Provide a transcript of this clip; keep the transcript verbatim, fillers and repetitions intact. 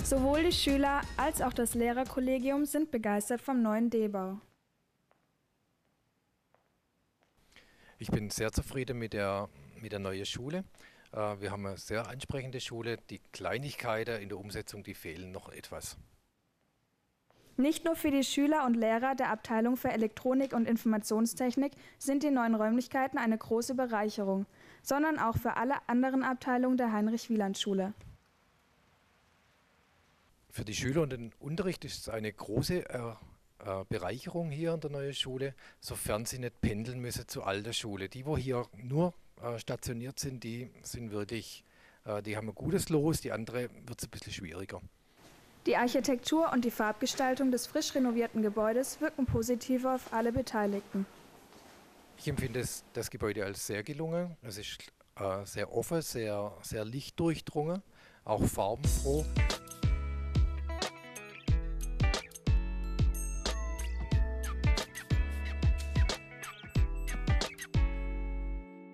Sowohl die Schüler als auch das Lehrerkollegium sind begeistert vom neuen D-Bau. Ich bin sehr zufrieden mit der, mit der neuen Schule. Äh, wir haben eine sehr ansprechende Schule. Die Kleinigkeiten in der Umsetzung, die fehlen noch etwas. Nicht nur für die Schüler und Lehrer der Abteilung für Elektronik und Informationstechnik sind die neuen Räumlichkeiten eine große Bereicherung, sondern auch für alle anderen Abteilungen der Heinrich-Wieland-Schule. Für die Schüler und den Unterricht ist es eine große äh, äh, Bereicherung hier in der neuen Schule, sofern sie nicht pendeln müssen zur alten Schule. Die, wo hier nur äh, stationiert sind, die sind wirklich, äh, die haben ein gutes Los, die andere wird es ein bisschen schwieriger. Die Architektur und die Farbgestaltung des frisch renovierten Gebäudes wirken positiv auf alle Beteiligten. Ich empfinde das, das Gebäude als sehr gelungen. Es ist äh, sehr offen, sehr, sehr lichtdurchdrungen, auch farbenfroh.